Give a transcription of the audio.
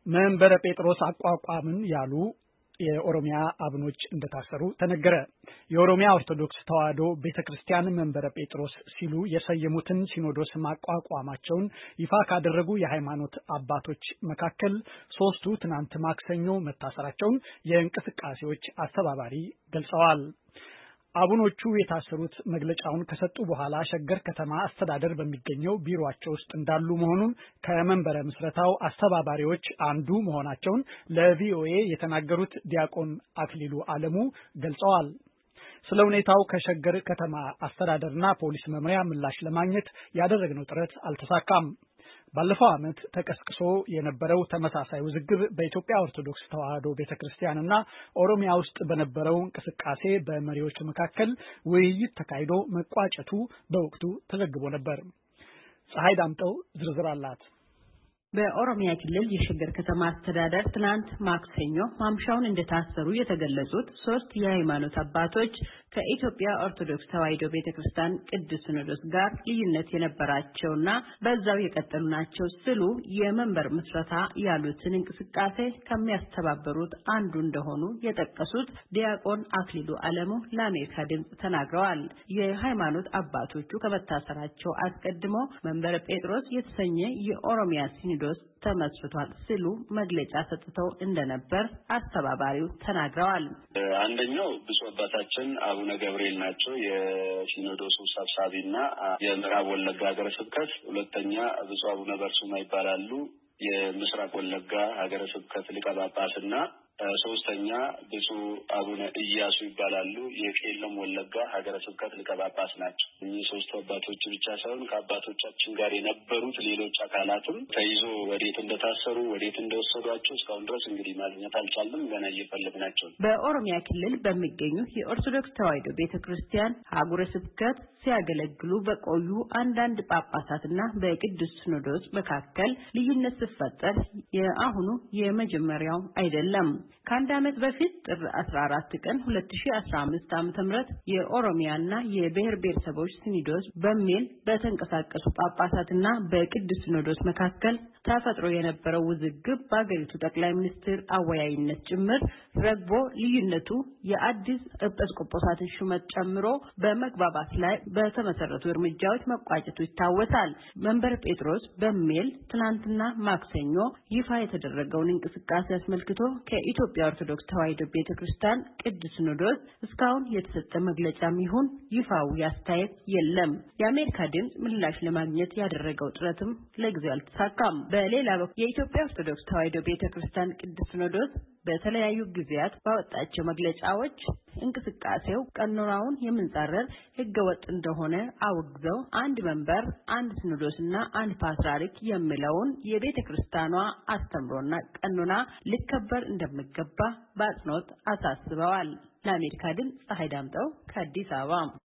መንበረ ጴጥሮስ አቋቋምን ያሉ የኦሮሚያ አብኖች እንደታሰሩ ተነገረ። የኦሮሚያ ኦርቶዶክስ ተዋሕዶ ቤተክርስቲያን መንበረ ጴጥሮስ ሲሉ የሰየሙትን ሲኖዶስ ማቋቋማቸውን ይፋ ካደረጉ የሃይማኖት አባቶች መካከል ሶስቱ ትናንት ማክሰኞ መታሰራቸውን የእንቅስቃሴዎች አስተባባሪ ገልጸዋል። አቡኖቹ የታሰሩት መግለጫውን ከሰጡ በኋላ ሸገር ከተማ አስተዳደር በሚገኘው ቢሮአቸው ውስጥ እንዳሉ መሆኑን ከመንበረ ምስረታው አስተባባሪዎች አንዱ መሆናቸውን ለቪኦኤ የተናገሩት ዲያቆን አክሊሉ አለሙ ገልጸዋል። ስለ ሁኔታው ከሸገር ከተማ አስተዳደርና ፖሊስ መምሪያ ምላሽ ለማግኘት ያደረግነው ጥረት አልተሳካም። ባለፈው ዓመት ተቀስቅሶ የነበረው ተመሳሳይ ውዝግብ በኢትዮጵያ ኦርቶዶክስ ተዋሕዶ ቤተክርስቲያንና ኦሮሚያ ውስጥ በነበረው እንቅስቃሴ በመሪዎች መካከል ውይይት ተካሂዶ መቋጨቱ በወቅቱ ተዘግቦ ነበር። ፀሐይ ዳምጠው ዝርዝር አላት። በኦሮሚያ ክልል የሸገር ከተማ አስተዳደር ትናንት ማክሰኞ ማምሻውን እንደታሰሩ የተገለጹት ሶስት የሃይማኖት አባቶች ከኢትዮጵያ ኦርቶዶክስ ተዋሕዶ ቤተክርስቲያን ቅዱስ ሲኖዶስ ጋር ልዩነት የነበራቸውና በዛው የቀጠሉ ናቸው ሲሉ የመንበር ምስረታ ያሉትን እንቅስቃሴ ከሚያስተባበሩት አንዱ እንደሆኑ የጠቀሱት ዲያቆን አክሊሉ አለሙ ለአሜሪካ ድምጽ ተናግረዋል። የሃይማኖት አባቶቹ ከመታሰራቸው አስቀድሞ መንበረ ጴጥሮስ የተሰኘ የኦሮሚያ ሲኖዶስ ተመስርቷል ሲሉ መግለጫ ሰጥተው እንደነበር አስተባባሪው ተናግረዋል። አንደኛው ብፁዕ አባታችን አቡነ ገብርኤል ናቸው፣ የሲኖዶሱ ሰብሳቢና የምዕራብ ወለጋ ሀገረ ስብከት። ሁለተኛ ብፁዕ አቡነ በርሱማ ይባላሉ፣ የምስራቅ ወለጋ ሀገረ ስብከት ሊቀ ጳጳስና ሶስተኛ ብፁዕ አቡነ ኢያሱ ይባላሉ፣ የቄለም ወለጋ ሀገረ ስብከት ሊቀ ጳጳስ ናቸው። እኚህ ሶስቱ አባቶች ብቻ ሳይሆን ከአባቶቻችን ጋር የነበሩት ሌሎች አካላትም ተይዞ ወዴት እንደታሰሩ ወዴት እንደወሰዷቸው እስካሁን ድረስ እንግዲህ ማግኘት አልቻልንም። ገና እየፈለግናቸው ነው። በኦሮሚያ ክልል በሚገኙ የኦርቶዶክስ ተዋሕዶ ቤተክርስቲያን ሀገረ ስብከት ሲያገለግሉ በቆዩ አንዳንድ ጳጳሳትና በቅዱስ ሲኖዶስ መካከል ልዩነት ሲፈጠር የአሁኑ የመጀመሪያው አይደለም። ከአንድ ዓመት በፊት ጥር 14 ቀን 2015 ዓ.ም የኦሮሚያና የብሔር ብሔረሰቦች ሲኖዶስ በሚል በተንቀሳቀሱ ጳጳሳትና በቅዱስ ሲኖዶስ መካከል ተፈጥሮ የነበረው ውዝግብ በአገሪቱ ጠቅላይ ሚኒስትር አወያይነት ጭምር ረግቦ ልዩነቱ የአዲስ ኤጲስቆጶሳትን ሹመት ጨምሮ በመግባባት ላይ በተመሰረቱ እርምጃዎች መቋጨቱ ይታወሳል። መንበረ ጴጥሮስ በሚል ትናንትና ማክሰኞ ይፋ የተደረገውን እንቅስቃሴ አስመልክቶ ከኢትዮጵያ ኦርቶዶክስ ተዋሕዶ ቤተክርስቲያን ቅዱስ ሲኖዶስ እስካሁን የተሰጠ መግለጫም ይሁን ይፋዊ አስተያየት የለም። የአሜሪካ ድምጽ ምላሽ ለማግኘት ያደረገው ጥረትም ለጊዜው አልተሳካም። በሌላ በኩል የኢትዮጵያ ኦርቶዶክስ ተዋሕዶ ቤተክርስቲያን ቅዱስ ሲኖዶስ በተለያዩ ጊዜያት ባወጣቸው መግለጫዎች እንቅስቃሴው ቀኖናውን የሚጻረር ህገወጥ እንደሆነ አውግዘው አንድ መንበር፣ አንድ ሲኖዶስና አንድ ፓትርያርክ የሚለውን የቤተክርስቲያኗ አስተምሮና ቀኖና ሊከበር እንደሚገባ በአጽንኦት አሳስበዋል። ለአሜሪካ ድምጽ ፀሐይ ዳምጠው ከአዲስ አበባ